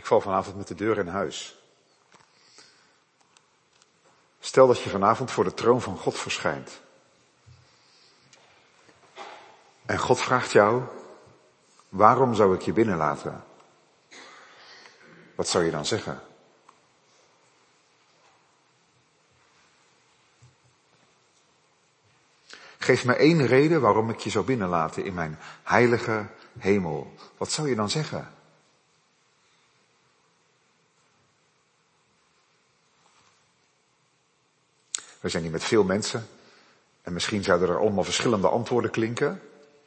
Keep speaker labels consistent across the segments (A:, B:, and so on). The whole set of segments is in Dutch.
A: val vanavond met de deur in huis. Stel dat je vanavond voor de troon van God verschijnt. En God vraagt jou, waarom zou ik je binnenlaten? Wat zou je dan zeggen? Geef me 1 reden waarom ik je zou binnenlaten in mijn heilige hemel. Wat zou je dan zeggen? We zijn hier met veel mensen en misschien zouden er allemaal verschillende antwoorden klinken.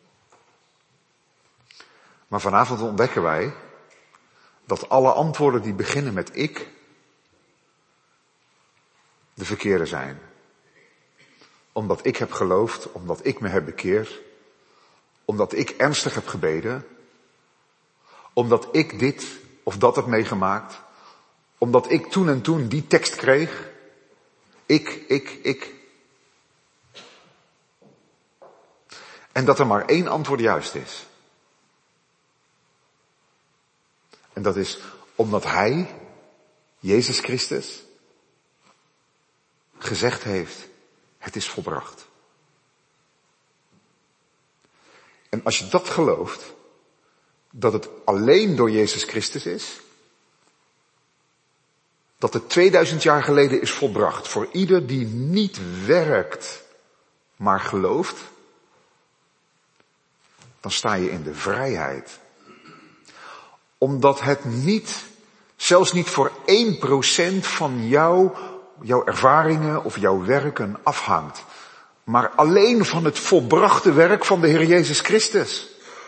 A: Maar vanavond ontdekken wij dat alle antwoorden die beginnen met ik de verkeerde zijn. Omdat ik heb geloofd, omdat ik me heb bekeerd, omdat ik ernstig heb gebeden, omdat ik dit of dat heb meegemaakt, omdat ik toen en toen die tekst kreeg. Ik. En dat er maar 1 antwoord juist is. En dat is omdat Hij, Jezus Christus, gezegd heeft, het is volbracht. En als je dat gelooft, dat het alleen door Jezus Christus is, dat het 2000 jaar geleden is volbracht voor ieder die niet werkt, maar gelooft, dan sta je in de vrijheid. Omdat het niet, zelfs niet voor 1% van jouw ervaringen of jouw werken afhangt. Maar alleen van het volbrachte werk van de Heer Jezus Christus.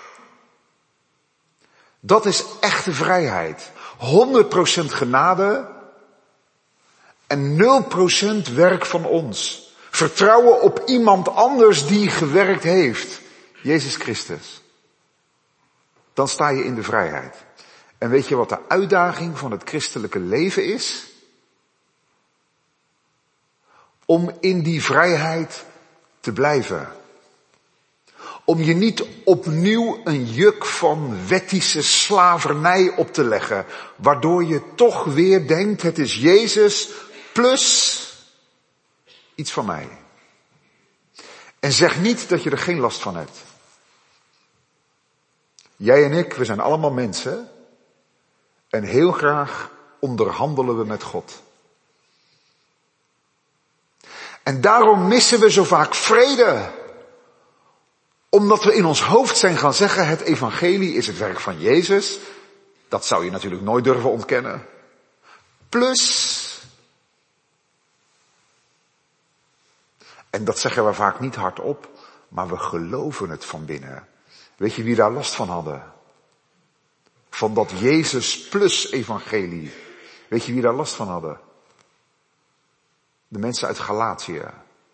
A: Dat is echte vrijheid. 100% genade en 0% werk van ons. Vertrouwen op iemand anders die gewerkt heeft. Jezus Christus. Dan sta je in de vrijheid. En weet je wat de uitdaging van het christelijke leven is? Om in die vrijheid te blijven. Om je niet opnieuw een juk van wettische slavernij op te leggen. Waardoor je toch weer denkt, het is Jezus plus iets van mij. En zeg niet dat je er geen last van hebt. Jij en ik, we zijn allemaal mensen. En heel graag onderhandelen we met God. En daarom missen we zo vaak vrede. Omdat we in ons hoofd zijn gaan zeggen, het evangelie is het werk van Jezus. Dat zou je natuurlijk nooit durven ontkennen. Plus. En dat zeggen we vaak niet hardop, maar we geloven het van binnen. Weet je wie daar last van hadden? Van dat Jezus plus evangelie. Weet je wie daar last van hadden? De mensen uit Galatië.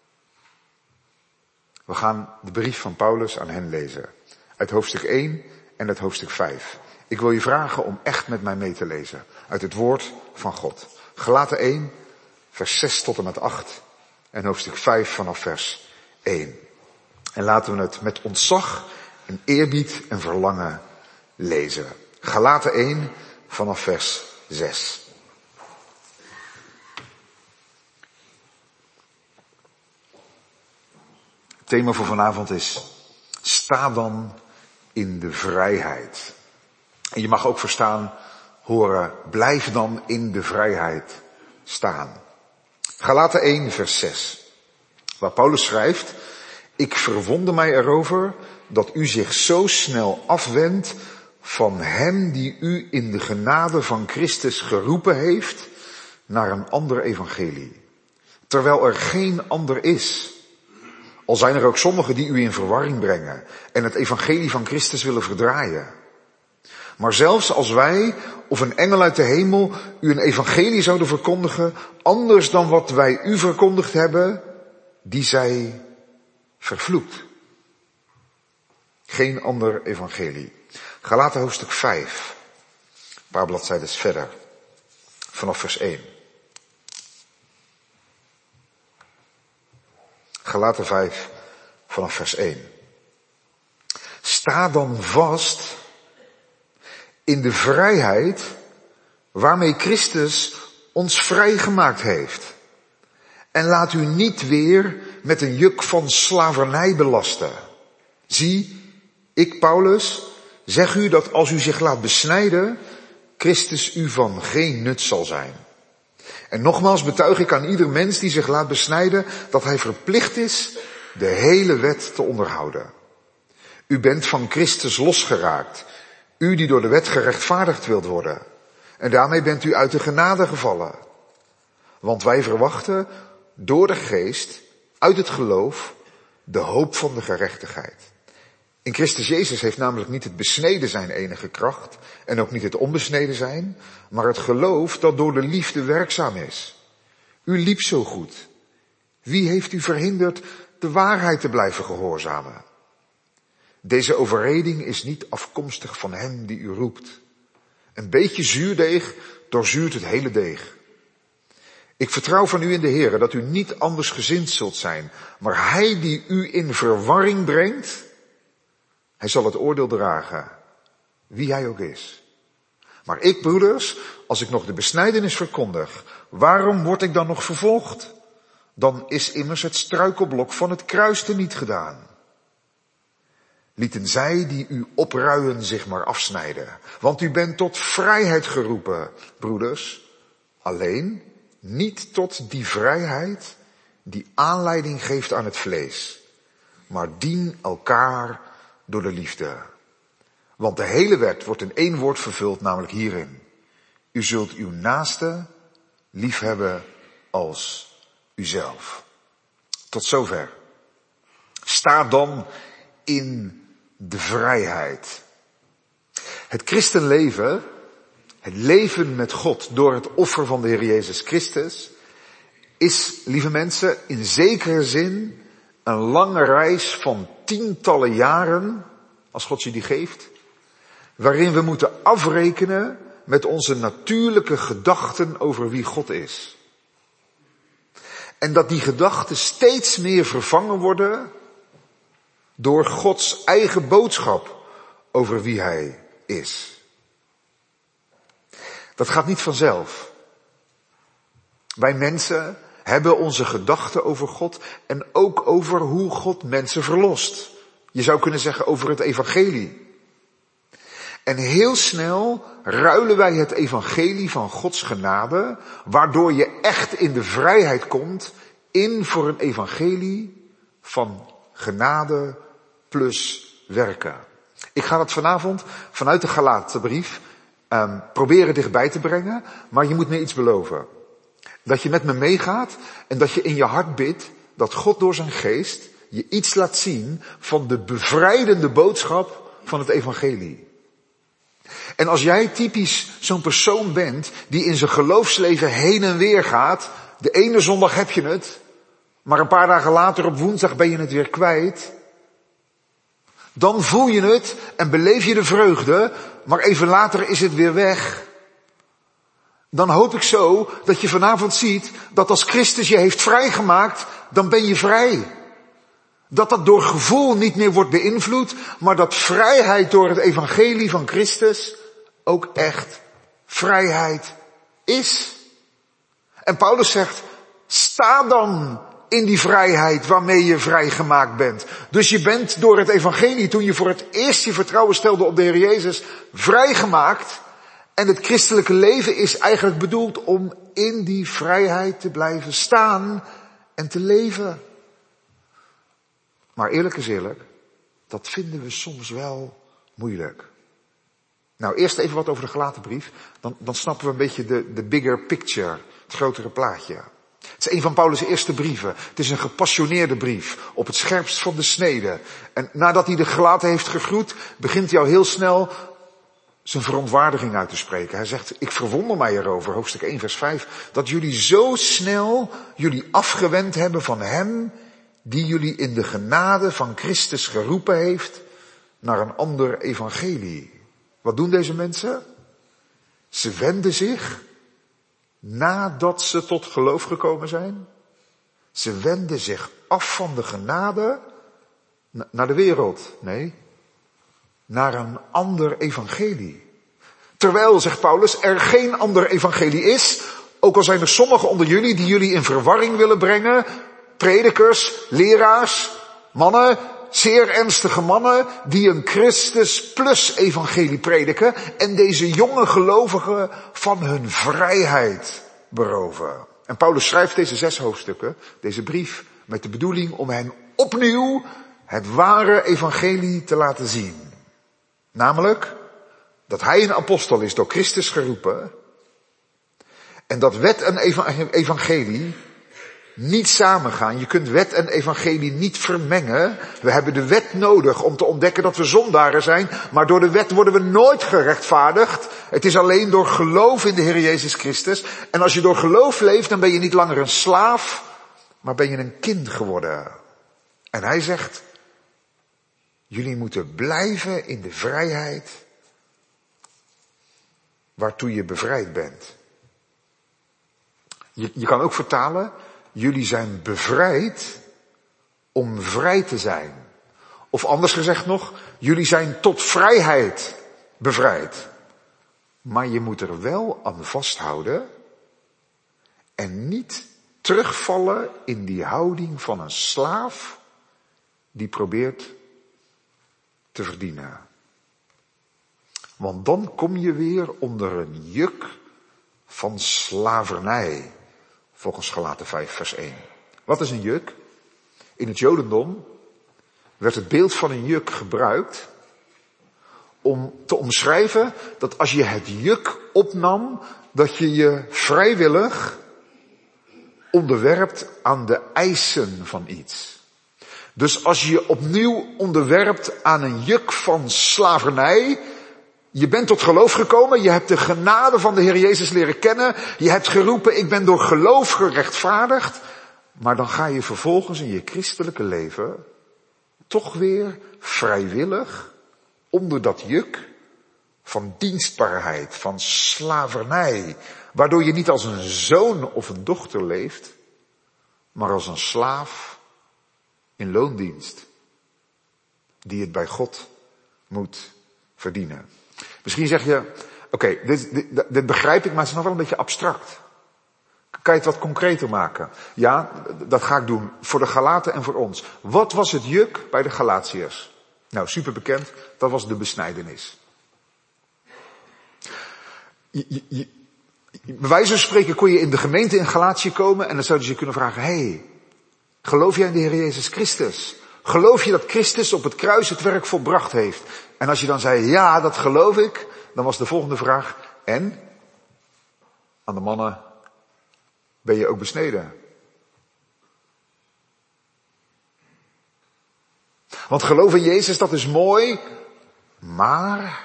A: We gaan de brief van Paulus aan hen lezen. Uit hoofdstuk 1 en uit hoofdstuk 5. Ik wil je vragen om echt met mij mee te lezen. Uit het woord van God. Galaten 1, vers 6 tot en met 8. En hoofdstuk 5 vanaf vers 1. En laten we het met ontzag en eerbied en verlangen lezen. Galaten 1 vanaf vers 6. Het thema voor vanavond is, sta dan in de vrijheid. En je mag ook horen, blijf dan in de vrijheid staan. Galaten 1 vers 6. Waar Paulus schrijft, ik verwonder mij erover dat u zich zo snel afwendt van hem die u in de genade van Christus geroepen heeft naar een ander evangelie. Terwijl er geen ander is. Al zijn er ook sommigen die u in verwarring brengen en het evangelie van Christus willen verdraaien. Maar zelfs als wij of een engel uit de hemel u een evangelie zouden verkondigen, anders dan wat wij u verkondigd hebben, die zij vervloekt. Geen ander evangelie. Galaten hoofdstuk 5. Een paar bladzijden verder. Vanaf vers 1. Galaten 5 vanaf vers 1. Sta dan vast in de vrijheid waarmee Christus ons vrijgemaakt heeft. En laat u niet weer met een juk van slavernij belasten. Zie, ik, Paulus, zeg u dat als u zich laat besnijden, Christus u van geen nut zal zijn. En nogmaals betuig ik aan ieder mens die zich laat besnijden dat hij verplicht is de hele wet te onderhouden. U bent van Christus losgeraakt, u die door de wet gerechtvaardigd wilt worden. En daarmee bent u uit de genade gevallen. Want wij verwachten door de geest, uit het geloof, de hoop van de gerechtigheid. In Christus Jezus heeft namelijk niet het besneden zijn enige kracht en ook niet het onbesneden zijn, maar het geloof dat door de liefde werkzaam is. U liep zo goed. Wie heeft u verhinderd de waarheid te blijven gehoorzamen? Deze overreding is niet afkomstig van hem die u roept. Een beetje zuurdeeg doorzuurt het hele deeg. Ik vertrouw van u in de Heere dat u niet anders gezind zult zijn, maar hij die u in verwarring brengt, hij zal het oordeel dragen, wie hij ook is. Maar ik, broeders, als ik nog de besnijdenis verkondig, waarom word ik dan nog vervolgd? Dan is immers het struikelblok van het kruis teniet gedaan. Lieten zij die u opruien zich maar afsnijden, want u bent tot vrijheid geroepen, broeders. Alleen niet tot die vrijheid die aanleiding geeft aan het vlees, maar dien elkaar door de liefde. Want de hele wet wordt in één woord vervuld, namelijk hierin. U zult uw naaste liefhebben als uzelf. Tot zover. Sta dan in de vrijheid. Het christenleven, het leven met God door het offer van de Heer Jezus Christus, is, lieve mensen, in zekere zin een lange reis van tientallen jaren, als God je die geeft, waarin we moeten afrekenen met onze natuurlijke gedachten over wie God is. En dat die gedachten steeds meer vervangen worden door Gods eigen boodschap over wie Hij is. Dat gaat niet vanzelf. Wij mensen hebben onze gedachten over God en ook over hoe God mensen verlost. Je zou kunnen zeggen over het evangelie. En heel snel ruilen wij het evangelie van Gods genade, waardoor je echt in de vrijheid komt, in voor een evangelie van genade plus werken. Ik ga dat vanavond vanuit de Galatenbrief proberen dichtbij te brengen, maar je moet me iets beloven. Dat je met me meegaat en dat je in je hart bidt dat God door zijn geest je iets laat zien van de bevrijdende boodschap van het evangelie. En als jij typisch zo'n persoon bent die in zijn geloofsleven heen en weer gaat, de ene zondag heb je het, maar een paar dagen later op woensdag ben je het weer kwijt, dan voel je het en beleef je de vreugde, maar even later is het weer weg. Dan hoop ik zo dat je vanavond ziet dat als Christus je heeft vrijgemaakt, dan ben je vrij. Dat door gevoel niet meer wordt beïnvloed, maar dat vrijheid door het evangelie van Christus ook echt vrijheid is. En Paulus zegt, sta dan in die vrijheid waarmee je vrijgemaakt bent. Dus je bent door het evangelie, toen je voor het eerst je vertrouwen stelde op de Heer Jezus, vrijgemaakt. En het christelijke leven is eigenlijk bedoeld om in die vrijheid te blijven staan en te leven. Maar eerlijk is eerlijk, dat vinden we soms wel moeilijk. Nou, eerst even wat over de Galatenbrief. Dan snappen we een beetje de bigger picture, het grotere plaatje. Het is een van Paulus' eerste brieven. Het is een gepassioneerde brief, op het scherpst van de snede. En nadat hij de Galaten heeft gegroet, begint hij al heel snel zijn verontwaardiging uit te spreken. Hij zegt, ik verwonder mij erover, hoofdstuk 1 vers 5, dat jullie zo snel jullie afgewend hebben van hem die jullie in de genade van Christus geroepen heeft naar een ander evangelie. Wat doen deze mensen? Ze wenden zich nadat ze tot geloof gekomen zijn. Ze wenden zich af van de genade naar de wereld. Nee, naar een ander evangelie. Terwijl, zegt Paulus, er geen ander evangelie is, ook al zijn er sommigen onder jullie die jullie in verwarring willen brengen, predikers, leraars, mannen, zeer ernstige mannen die een Christus plus evangelie prediken en deze jonge gelovigen van hun vrijheid beroven. En Paulus schrijft deze 6 hoofdstukken, deze brief, met de bedoeling om hen opnieuw het ware evangelie te laten zien. Namelijk dat hij een apostel is door Christus geroepen en dat wet en evangelie niet samengaan. Je kunt wet en evangelie niet vermengen. We hebben de wet nodig om te ontdekken dat we zondaren zijn, maar door de wet worden we nooit gerechtvaardigd. Het is alleen door geloof in de Heer Jezus Christus. En als je door geloof leeft, dan ben je niet langer een slaaf, maar ben je een kind geworden. En hij zegt, jullie moeten blijven in de vrijheid waartoe je bevrijd bent. Je kan ook vertalen, jullie zijn bevrijd om vrij te zijn. Of anders gezegd nog, jullie zijn tot vrijheid bevrijd. Maar je moet er wel aan vasthouden en niet terugvallen in die houding van een slaaf die probeert te verdienen. Want dan kom je weer onder een juk van slavernij, volgens Galaten 5 vers 1. Wat is een juk? In het Jodendom werd het beeld van een juk gebruikt om te omschrijven dat als je het juk opnam, dat je je vrijwillig onderwerpt aan de eisen van iets. Dus als je je opnieuw onderwerpt aan een juk van slavernij, je bent tot geloof gekomen, je hebt de genade van de Heer Jezus leren kennen, je hebt geroepen, ik ben door geloof gerechtvaardigd, maar dan ga je vervolgens in je christelijke leven toch weer vrijwillig onder dat juk van dienstbaarheid, van slavernij, waardoor je niet als een zoon of een dochter leeft, maar als een slaaf in loondienst, die het bij God moet verdienen. Misschien zeg je, oké, dit begrijp ik, maar het is nog wel een beetje abstract. Kan je het wat concreter maken? Ja, dat ga ik doen. Voor de Galaten en voor ons. Wat was het juk bij de Galatiërs? Nou, super bekend. Dat was de besnijdenis. Bij wijze van spreken kon je in de gemeente in Galatië komen en dan zouden ze je kunnen vragen, hey, geloof jij in de Heer Jezus Christus? Geloof je dat Christus op het kruis het werk volbracht heeft? En als je dan zei, ja, dat geloof ik, dan was de volgende vraag, en? Aan de mannen, ben je ook besneden? Want geloof in Jezus, dat is mooi, maar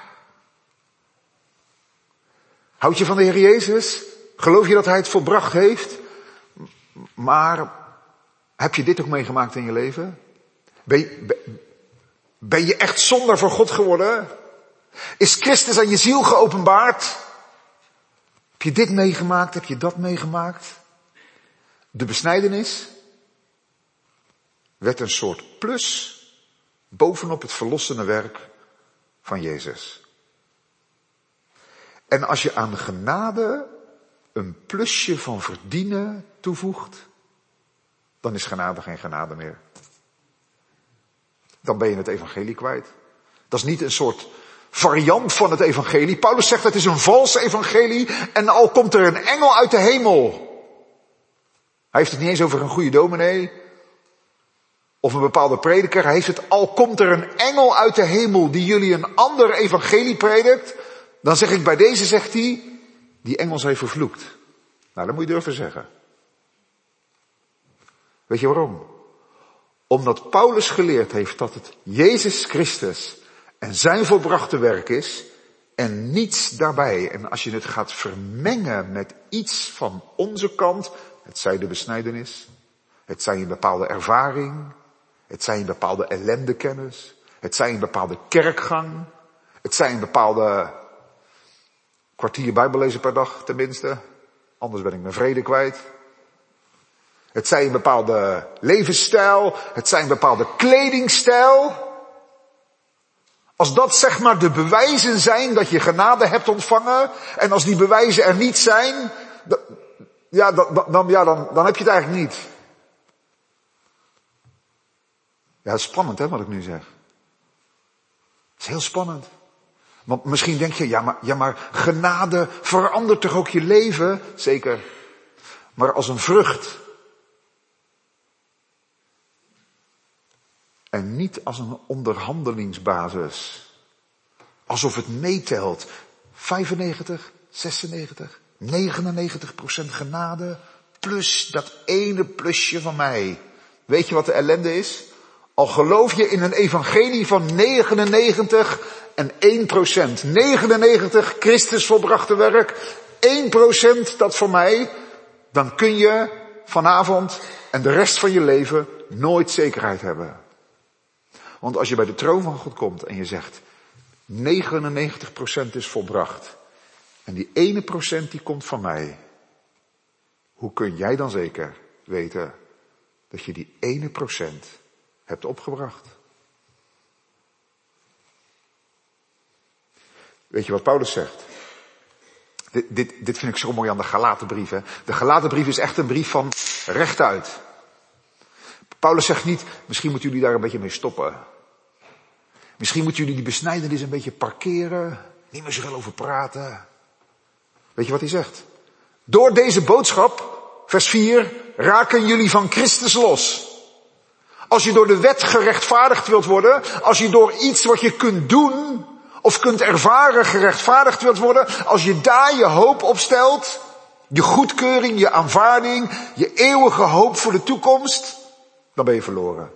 A: houd je van de Heer Jezus? Geloof je dat Hij het volbracht heeft? Maar heb je dit ook meegemaakt in je leven? Ben je echt zondaar voor God geworden? Is Christus aan je ziel geopenbaard? Heb je dit meegemaakt? Heb je dat meegemaakt? De besnijdenis werd een soort plus bovenop het verlossende werk van Jezus. En als je aan genade een plusje van verdienen toevoegt, dan is genade geen genade meer. Dan ben je het evangelie kwijt. Dat is niet een soort variant van het evangelie. Paulus zegt het is een vals evangelie en al komt er een engel uit de hemel. Hij heeft het niet eens over een goede dominee of een bepaalde prediker. Hij heeft het al komt er een engel uit de hemel die jullie een ander evangelie predikt. Dan zeg ik bij deze, zegt hij, die engel zij vervloekt. Nou, dat moet je durven zeggen. Weet je waarom? Omdat Paulus geleerd heeft dat het Jezus Christus en zijn volbrachte werk is en niets daarbij. En als je het gaat vermengen met iets van onze kant, het zij de besnijdenis, het zij een bepaalde ervaring, het zij een bepaalde ellendekennis, het zij een bepaalde kerkgang, het zij een bepaalde kwartier Bijbel lezen per dag tenminste, anders ben ik mijn vrede kwijt. Het zij een bepaalde levensstijl, het zij een bepaalde kledingstijl. Als dat zeg maar de bewijzen zijn dat je genade hebt ontvangen, en als die bewijzen er niet zijn, dan heb je het eigenlijk niet. Ja, het is spannend hè, wat ik nu zeg. Het is heel spannend. Want misschien denk je, ja maar genade verandert toch ook je leven? Zeker. Maar als een vrucht. En niet als een onderhandelingsbasis. Alsof het meetelt. 95, 96, 99% genade. Plus dat ene plusje van mij. Weet je wat de ellende is? Al geloof je in een evangelie van 99 en 1%. 99 Christus volbrachte werk. 1% dat voor mij. Dan kun je vanavond en de rest van je leven nooit zekerheid hebben. Want als je bij de troon van God komt en je zegt 99% is volbracht. En die ene procent die komt van mij. Hoe kun jij dan zeker weten dat je die ene procent hebt opgebracht? Weet je wat Paulus zegt? Dit vind ik zo mooi aan de Galatenbrief. Hè? De Galatenbrief is echt een brief van rechtuit. Paulus zegt niet, misschien moeten jullie daar een beetje mee stoppen. Misschien moeten jullie die besnijdenis een beetje parkeren. Niet meer zoveel over praten. Weet je wat hij zegt? Door deze boodschap, vers 4, raken jullie van Christus los. Als je door de wet gerechtvaardigd wilt worden, als je door iets wat je kunt doen of kunt ervaren gerechtvaardigd wilt worden, als je daar je hoop op stelt, je goedkeuring, je aanvaarding, je eeuwige hoop voor de toekomst, dan ben je verloren.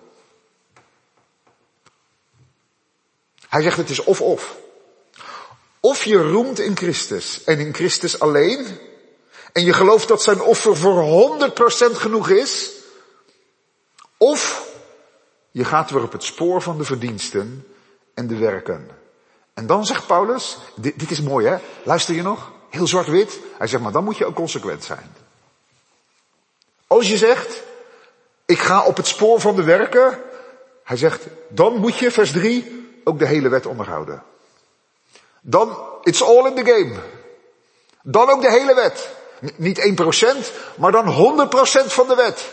A: Hij zegt het is of. Of je roemt in Christus en in Christus alleen, en je gelooft dat zijn offer voor 100% genoeg is, of je gaat weer op het spoor van de verdiensten en de werken. En dan zegt Paulus, dit is mooi hè, luister je nog? Heel zwart-wit. Hij zegt, maar dan moet je ook consequent zijn. Als je zegt, ik ga op het spoor van de werken, hij zegt, dan moet je, vers 3, ook de hele wet onderhouden. Dan, it's all in the game. Dan ook de hele wet. Niet 1%, maar dan 100% van de wet.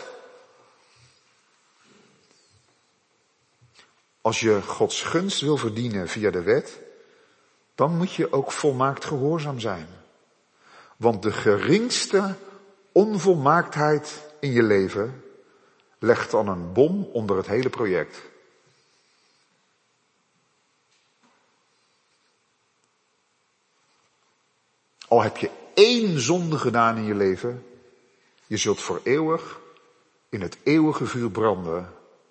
A: Als je Gods gunst wil verdienen via de wet, dan moet je ook volmaakt gehoorzaam zijn. Want de geringste onvolmaaktheid in je leven legt dan een bom onder het hele project. Al heb je 1 zonde gedaan in je leven, je zult voor eeuwig in het eeuwige vuur branden.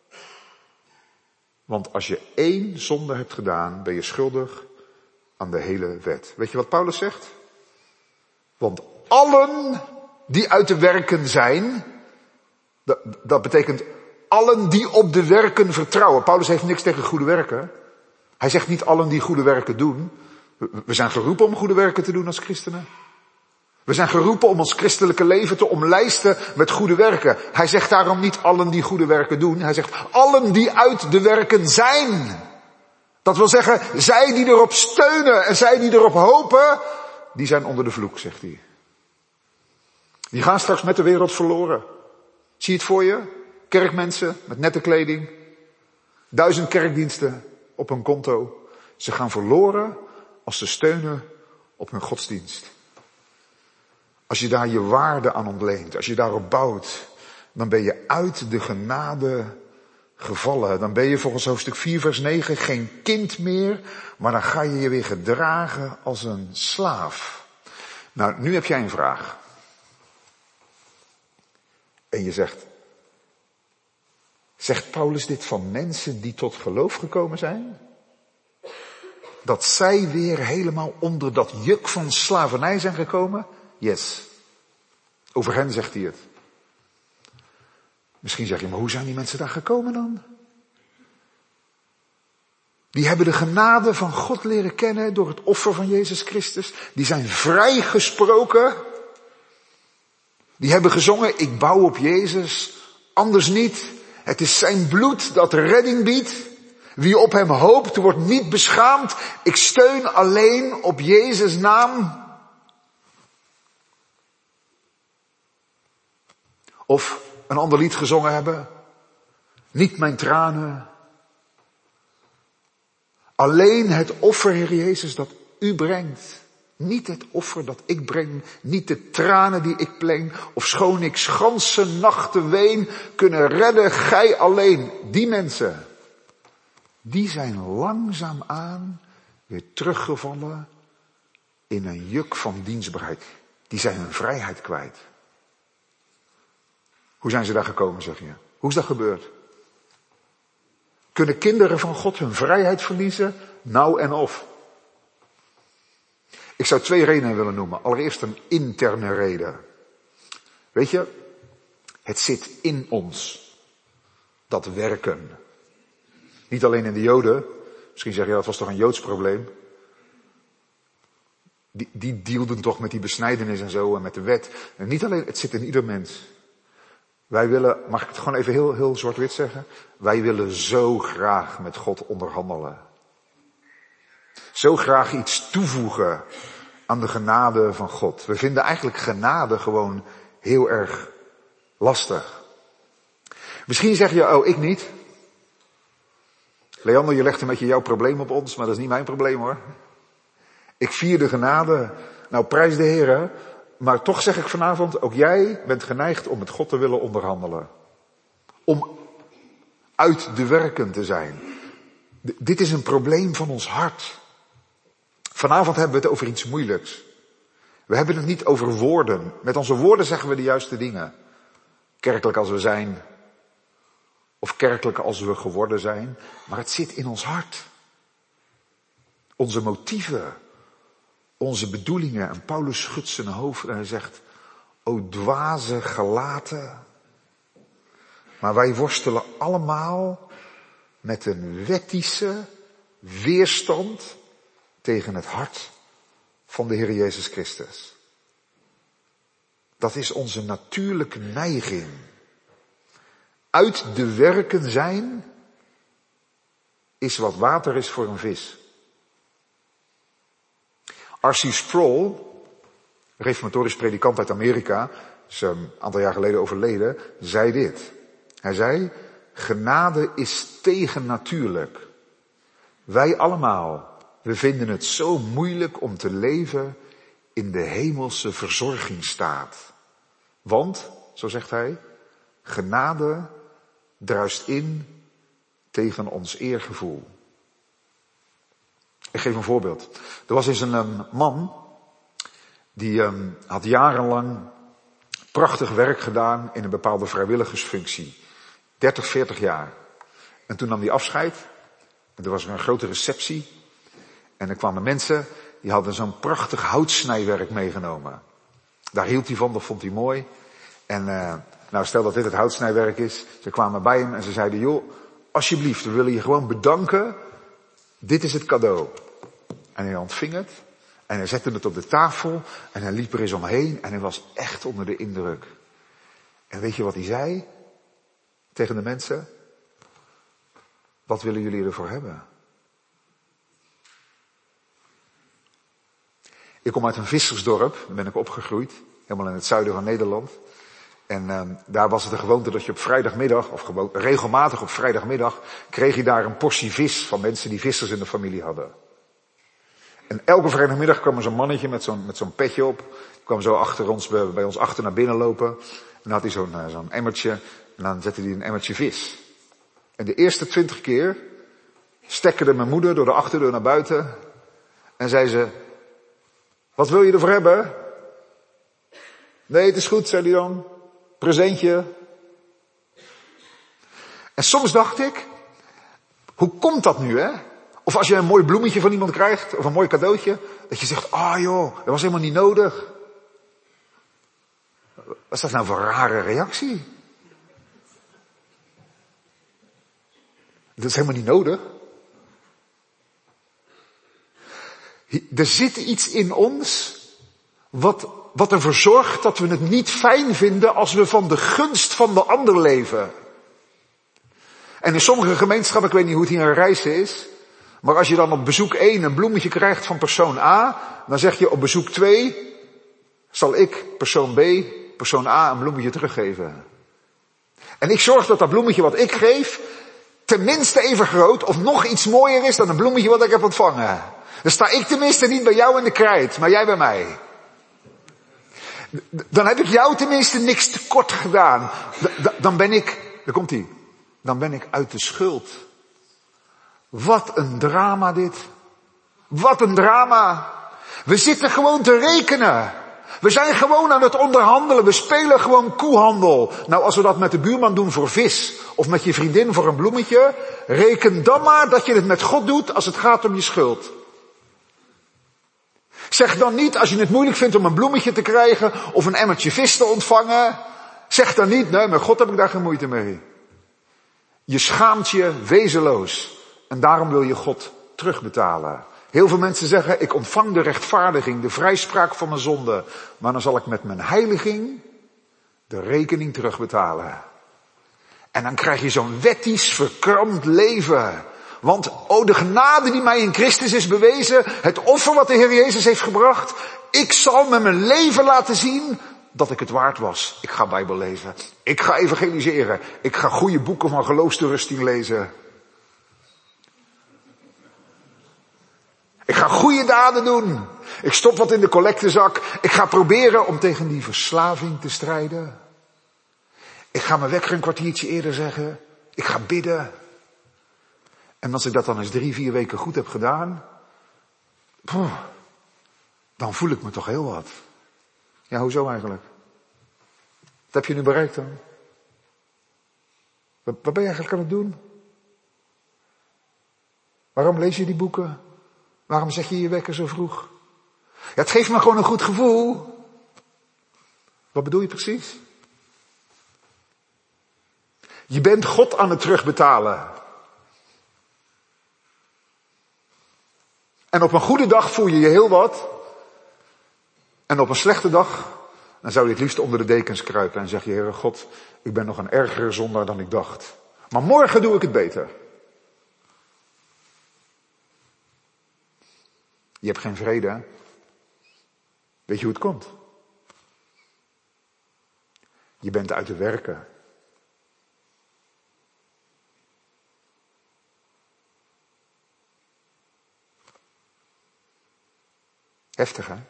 A: Want als je 1 zonde hebt gedaan, ben je schuldig aan de hele wet. Weet je wat Paulus zegt? Want allen die uit de werken zijn, dat betekent allen die op de werken vertrouwen. Paulus heeft niks tegen goede werken. Hij zegt niet allen die goede werken doen. We zijn geroepen om goede werken te doen als christenen. We zijn geroepen om ons christelijke leven te omlijsten met goede werken. Hij zegt daarom niet allen die goede werken doen. Hij zegt allen die uit de werken zijn. Dat wil zeggen, zij die erop steunen en zij die erop hopen, die zijn onder de vloek, zegt hij. Die gaan straks met de wereld verloren. Zie je het voor je? Kerkmensen met nette kleding. 1000 kerkdiensten op hun konto. Ze gaan verloren als ze steunen op hun godsdienst. Als je daar je waarde aan ontleent, als je daarop bouwt, dan ben je uit de genade gevallen. Dan ben je volgens hoofdstuk 4 vers 9 geen kind meer, maar dan ga je je weer gedragen als een slaaf. Nou, nu heb jij een vraag. En je zegt Paulus dit van mensen die tot geloof gekomen zijn? Dat zij weer helemaal onder dat juk van slavernij zijn gekomen? Yes. Over hen zegt hij het. Misschien zeg je, maar hoe zijn die mensen daar gekomen dan? Die hebben de genade van God leren kennen door het offer van Jezus Christus. Die zijn vrijgesproken. Die hebben gezongen, ik bouw op Jezus, anders niet. Het is zijn bloed dat redding biedt. Wie op hem hoopt, wordt niet beschaamd. Ik steun alleen op Jezus' naam. Of een ander lied gezongen hebben. Niet mijn tranen. Alleen het offer, Heer Jezus, dat u brengt. Niet het offer dat ik breng. Niet de tranen die ik pleng. Of schoon ik ganse nachten ween. Kunnen redden gij alleen. Die mensen. Die zijn langzaamaan weer teruggevallen in een juk van dienstbaarheid. Die zijn hun vrijheid kwijt. Hoe zijn ze daar gekomen, zeg je? Hoe is dat gebeurd? Kunnen kinderen van God hun vrijheid verliezen? Nou en of. Ik zou 2 redenen willen noemen. Allereerst een interne reden. Weet je, het zit in ons. Dat werken. Niet alleen in de Joden. Misschien zeg je, dat was toch een Joods probleem. Die dealden toch met die besnijdenis en zo en met de wet. En niet alleen, het zit in ieder mens. Wij willen, mag ik het gewoon even heel zwart-wit zeggen? Wij willen zo graag met God onderhandelen. Zo graag iets toevoegen aan de genade van God. We vinden eigenlijk genade gewoon heel erg lastig. Misschien zeg je, oh, ik niet. Leander, je legt een beetje jouw probleem op ons, maar dat is niet mijn probleem hoor. Ik vier de genade. Nou, prijs de Heer, hè? Maar toch zeg ik vanavond, ook jij bent geneigd om met God te willen onderhandelen. Om uit de werken te zijn. Dit is een probleem van ons hart. Vanavond hebben we het over iets moeilijks. We hebben het niet over woorden. Met onze woorden zeggen we de juiste dingen. Kerkelijk als we zijn. Of kerkelijk als we geworden zijn. Maar het zit in ons hart. Onze motieven. Onze bedoelingen. En Paulus schudt zijn hoofd en hij zegt, o dwaze gelaten. Maar wij worstelen allemaal met een wettische weerstand tegen het hart van de Heer Jezus Christus. Dat is onze natuurlijke neiging. Uit de werken zijn is wat water is voor een vis. R.C. Sproul, reformatorisch predikant uit Amerika, is een aantal jaar geleden overleden, zei dit. Hij zei, genade is tegennatuurlijk. Wij allemaal, we vinden het zo moeilijk om te leven in de hemelse verzorgingsstaat. Want, zo zegt hij, genade druist in tegen ons eergevoel. Ik geef een voorbeeld. Er was eens een man, die had jarenlang prachtig werk gedaan in een bepaalde vrijwilligersfunctie. 30, 40 jaar. En toen nam hij afscheid. En er was een grote receptie. En er kwamen mensen, die hadden zo'n prachtig houtsnijwerk meegenomen. Daar hield hij van, dat vond hij mooi. En nou, stel dat dit het houtsnijwerk is. Ze kwamen bij hem en ze zeiden, joh, alsjeblieft, we willen je gewoon bedanken. Dit is het cadeau. En hij ontving het. En hij zette het op de tafel. En hij liep er eens omheen. En hij was echt onder de indruk. En weet je wat hij zei? Tegen de mensen. Wat willen jullie ervoor hebben? Ik kom uit een vissersdorp. Daar ben ik opgegroeid. Helemaal in het zuiden van Nederland. En daar was het de gewoonte dat je op vrijdagmiddag, of gewoon regelmatig op vrijdagmiddag, kreeg je daar een portie vis van mensen die vissers in de familie hadden. En elke vrijdagmiddag kwam er zo'n mannetje met zo'n petje op. Die kwam zo achter ons, bij ons achter naar binnen lopen. En dan had hij zo'n emmertje. En dan zette hij een emmertje vis. En de eerste 20 keer stekkerde mijn moeder door de achterdeur naar buiten. En zei ze, wat wil je ervoor hebben? Nee, het is goed, zei hij dan. Presentje. En soms dacht ik, hoe komt dat nu, hè? Of als je een mooi bloemetje van iemand krijgt, of een mooi cadeautje, dat je zegt, ah joh, dat was helemaal niet nodig. Wat is dat nou voor een rare reactie? Dat is helemaal niet nodig. Er zit iets in ons wat ervoor zorgt dat we het niet fijn vinden als we van de gunst van de ander leven. En in sommige gemeenschappen, ik weet niet hoe het hier in Rijssen is, maar als je dan op bezoek 1 een bloemetje krijgt van persoon A, dan zeg je op bezoek 2 zal ik persoon B, persoon A een bloemetje teruggeven. En ik zorg dat dat bloemetje wat ik geef tenminste even groot of nog iets mooier is dan een bloemetje wat ik heb ontvangen. Dan sta ik tenminste niet bij jou in de krijt, maar jij bij mij. Dan heb ik jou tenminste niks tekort gedaan. Dan ben ik, daar komt ie, dan ben ik uit de schuld. Wat een drama dit. Wat een drama. We zitten gewoon te rekenen. We zijn gewoon aan het onderhandelen. We spelen gewoon koehandel. Nou, als we dat met de buurman doen voor vis, of met je vriendin voor een bloemetje, reken dan maar dat je het met God doet als het gaat om je schuld. Zeg dan niet, als je het moeilijk vindt om een bloemetje te krijgen of een emmertje vis te ontvangen, zeg dan niet, nee, met God heb ik daar geen moeite mee. Je schaamt je wezenloos en daarom wil je God terugbetalen. Heel veel mensen zeggen, ik ontvang de rechtvaardiging, de vrijspraak van mijn zonde, maar dan zal ik met mijn heiliging de rekening terugbetalen. En dan krijg je zo'n wettisch verkrampt leven. Want, de genade die mij in Christus is bewezen, het offer wat de Heer Jezus heeft gebracht, ik zal met mijn leven laten zien dat ik het waard was. Ik ga Bijbel lezen. Ik ga evangeliseren. Ik ga goede boeken van geloofstoerusting lezen. Ik ga goede daden doen. Ik stop wat in de collectezak. Ik ga proberen om tegen die verslaving te strijden. Ik ga mijn wekker een kwartiertje eerder zeggen. Ik ga bidden. En als ik dat dan eens 3-4 weken goed heb gedaan, dan voel ik me toch heel wat. Ja, hoezo eigenlijk? Wat heb je nu bereikt dan? Wat ben je eigenlijk aan het doen? Waarom lees je die boeken? Waarom zet je je wekker zo vroeg? Ja, het geeft me gewoon een goed gevoel. Wat bedoel je precies? Je bent God aan het terugbetalen. En op een goede dag voel je je heel wat. En op een slechte dag, dan zou je het liefst onder de dekens kruipen en zeg je, Heere God, ik ben nog een ergere zondaar dan ik dacht. Maar morgen doe ik het beter. Je hebt geen vrede, hè? Weet je hoe het komt? Je bent uit de werken. Heftig, hè?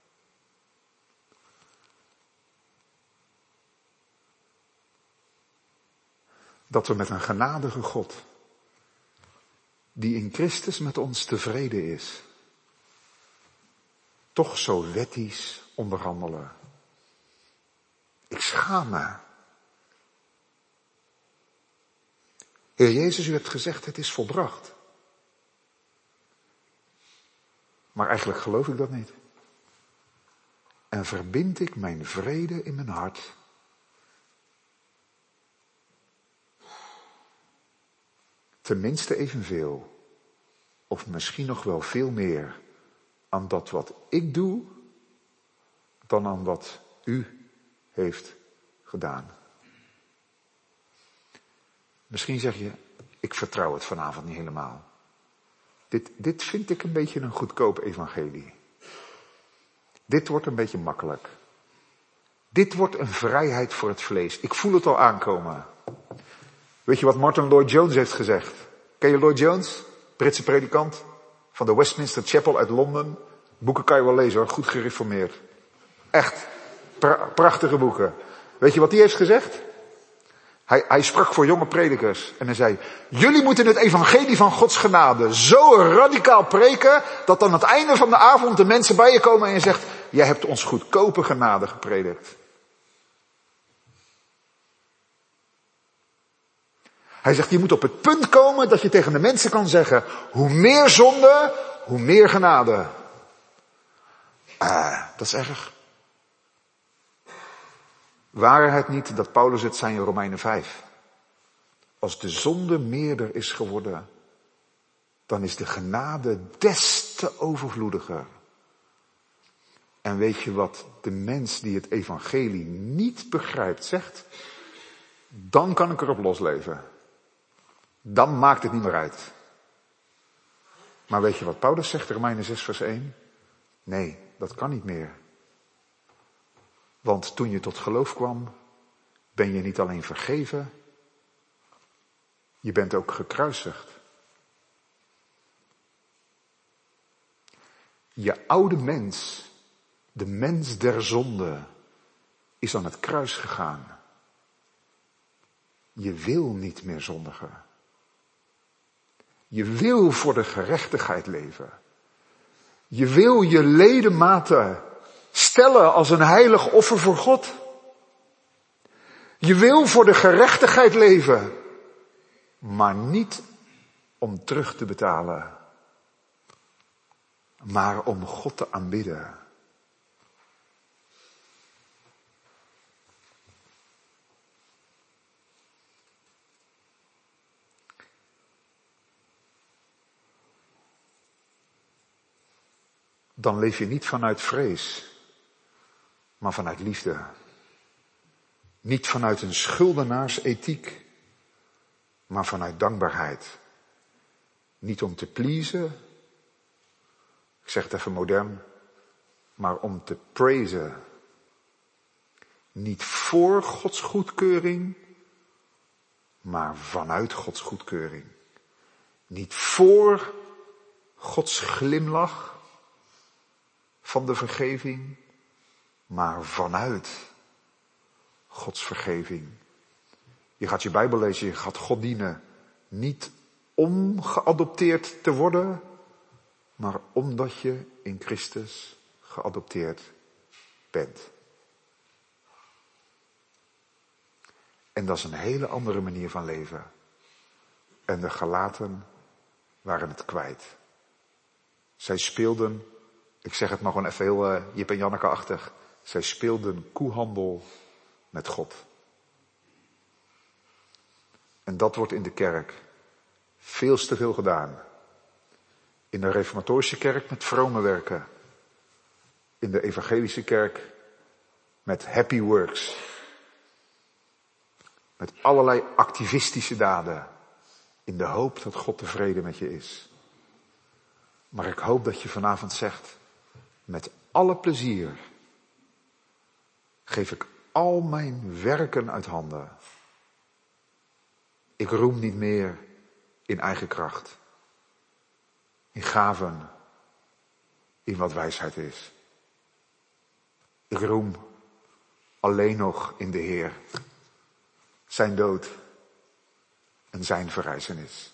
A: Dat we met een genadige God, die in Christus met ons tevreden is, toch zo wettisch onderhandelen. Ik schaam me. Heer Jezus, u hebt gezegd, het is volbracht. Maar eigenlijk geloof ik dat niet. En verbind ik mijn vrede in mijn hart. Tenminste evenveel, of misschien nog wel veel meer, aan dat wat ik doe, dan aan wat u heeft gedaan. Misschien zeg je, ik vertrouw het vanavond niet helemaal. Dit vind ik een beetje een goedkoop evangelie. Dit wordt een beetje makkelijk. Dit wordt een vrijheid voor het vlees. Ik voel het al aankomen. Weet je wat Martin Lloyd-Jones heeft gezegd? Ken je Lloyd-Jones? Britse predikant van de Westminster Chapel uit Londen. Boeken kan je wel lezen hoor, goed gereformeerd. Echt, prachtige boeken. Weet je wat hij heeft gezegd? Hij sprak voor jonge predikers en hij zei, jullie moeten het evangelie van Gods genade zo radicaal preken, dat aan het einde van de avond de mensen bij je komen en je zegt, jij hebt ons goedkope genade gepredikt. Hij zegt, je moet op het punt komen dat je tegen de mensen kan zeggen, hoe meer zonde, hoe meer genade. Dat is erg. Waren het niet dat Paulus het zei in Romeinen 5? Als de zonde meerder is geworden, dan is de genade des te overvloediger. En weet je wat de mens die het evangelie niet begrijpt zegt? Dan kan ik erop losleven. Dan maakt het niet meer uit. Maar weet je wat Paulus zegt, Romeinen 6 vers 1? Nee, dat kan niet meer. Want toen je tot geloof kwam, ben je niet alleen vergeven, je bent ook gekruisigd. Je oude mens, de mens der zonde, is aan het kruis gegaan. Je wil niet meer zondigen. Je wil voor de gerechtigheid leven. Je wil je ledematen stellen als een heilig offer voor God. Je wil voor de gerechtigheid leven, maar niet om terug te betalen, maar om God te aanbidden. Dan leef je niet vanuit vrees, maar vanuit liefde. Niet vanuit een schuldenaarsethiek, maar vanuit dankbaarheid. Niet om te pleasen, ik zeg het even modern, maar om te praisen. Niet voor Gods goedkeuring, maar vanuit Gods goedkeuring. Niet voor Gods glimlach van de vergeving, maar vanuit Gods vergeving. Je gaat je Bijbel lezen, je gaat God dienen. Niet om geadopteerd te worden, maar omdat je in Christus geadopteerd bent. En dat is een hele andere manier van leven. En de Galaten waren het kwijt. Zij speelden, ik zeg het maar gewoon even heel Jip en Janneke-achtig. Zij speelden koehandel met God. En dat wordt in de kerk veel te veel gedaan. In de reformatorische kerk met vrome werken. In de evangelische kerk met happy works. Met allerlei activistische daden. In de hoop dat God tevreden met je is. Maar ik hoop dat je vanavond zegt, met alle plezier geef ik al mijn werken uit handen. Ik roem niet meer in eigen kracht. In gaven. In wat wijsheid is. Ik roem alleen nog in de Heer. Zijn dood en zijn verrijzenis.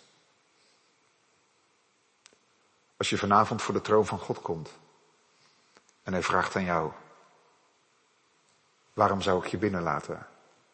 A: Als je vanavond voor de troon van God komt en hij vraagt aan jou, waarom zou ik je binnenlaten?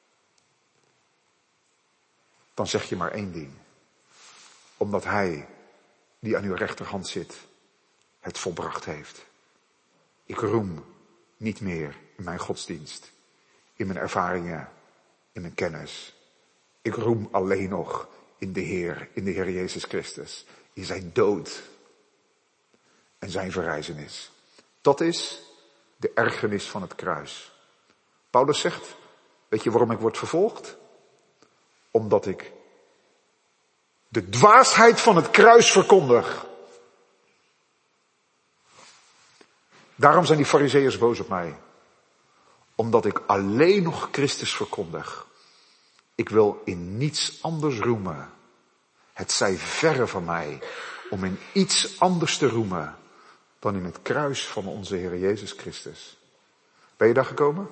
A: Dan zeg je maar één ding. Omdat hij, die aan uw rechterhand zit, het volbracht heeft. Ik roem niet meer in mijn godsdienst, in mijn ervaringen, in mijn kennis. Ik roem alleen nog in de Heer Jezus Christus, in zijn dood en zijn verrijzenis. Dat is de ergernis van het kruis. Paulus zegt, weet je waarom ik word vervolgd? Omdat ik de dwaasheid van het kruis verkondig. Daarom zijn die farizeeërs boos op mij. Omdat ik alleen nog Christus verkondig. Ik wil in niets anders roemen. Het zij verre van mij om in iets anders te roemen dan in het kruis van onze Heer Jezus Christus. Ben je daar gekomen?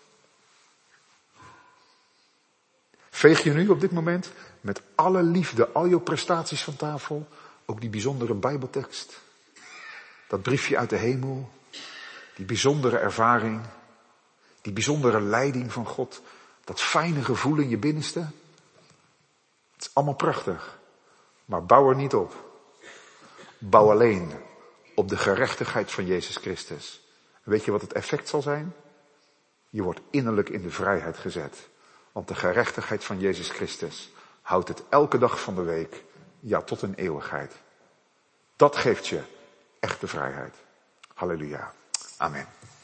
A: Veeg je nu op dit moment met alle liefde, al je prestaties van tafel, ook die bijzondere Bijbeltekst, dat briefje uit de hemel, die bijzondere ervaring, die bijzondere leiding van God, dat fijne gevoel in je binnenste. Het is allemaal prachtig, maar bouw er niet op. Bouw alleen op de gerechtigheid van Jezus Christus. En weet je wat het effect zal zijn? Je wordt innerlijk in de vrijheid gezet. Want de gerechtigheid van Jezus Christus houdt het elke dag van de week, ja tot een eeuwigheid. Dat geeft je echte vrijheid. Halleluja. Amen.